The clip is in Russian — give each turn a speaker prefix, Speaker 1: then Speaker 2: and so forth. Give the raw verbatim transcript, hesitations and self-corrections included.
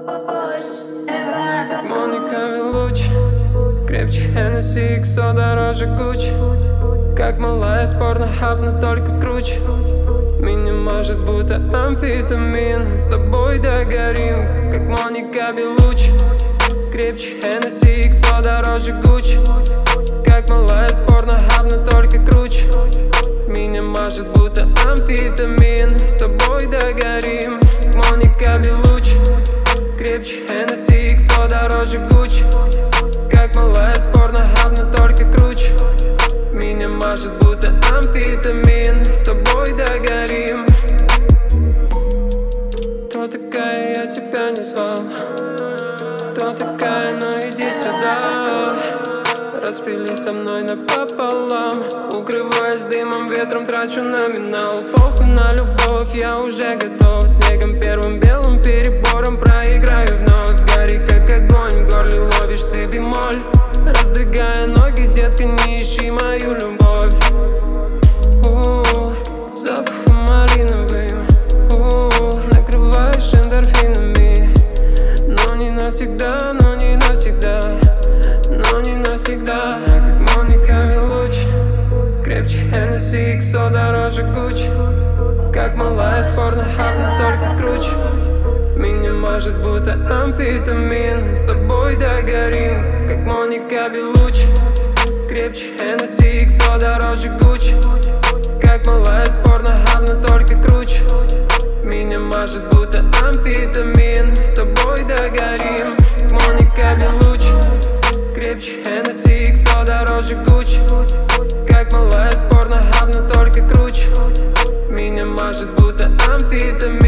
Speaker 1: Как Моника Белуччи, крепче Хеннесси, иксо дороже Гуччи. Как малая спорно хап, но только круче. Меня мажет будто амфетамин. С тобой догорим, как Моника Белуччи. Крепче Хеннесси, иксо дороже Гуччи. Как малая спорно хап, но только круче. Меня мажет будто амфетамин. С тобой догорим, как Моника Белуччи. Крепче Хеннесси, иксо дороже Гуччи. Как малая спорно хап, но только круче. Меня мажет будто амфетамин. С тобой догорим. Кто такая, я тебя не звал. Кто такая, ну иди сюда. Распили со мной напополам. Укрываясь дымом, ветром трачу номинал. Похуй на любовь, я уже готов. Снегом первым белым перебором проиграю вновь. Гори как огонь, в горле ловишь си бемоль. Раздвигая ноги, детка, не ищи мою любовь. У-у-у, запахом малиновым. У-у-у, накрываешь эндорфинами. Но не навсегда, но не навсегда. Но не навсегда. Я как Моника Белуччи. Крепче Хеннесси, иксо дороже Гуччи. Как малая спорно хап, но только круче. Меня мажет будто амфетамин. С тобой догорим, как Моника Белуччи. Крепче Хеннесси, иксо дороже Гуччи. Как малая спорно хап, но только круче. Меня мажет будто амфетамин. С тобой догорим, как Моника Белуччи. Крепче Хеннесси, иксо дороже Гуччи. Как малая спорно хап, но только круче. Меня мажет будто амфетамин.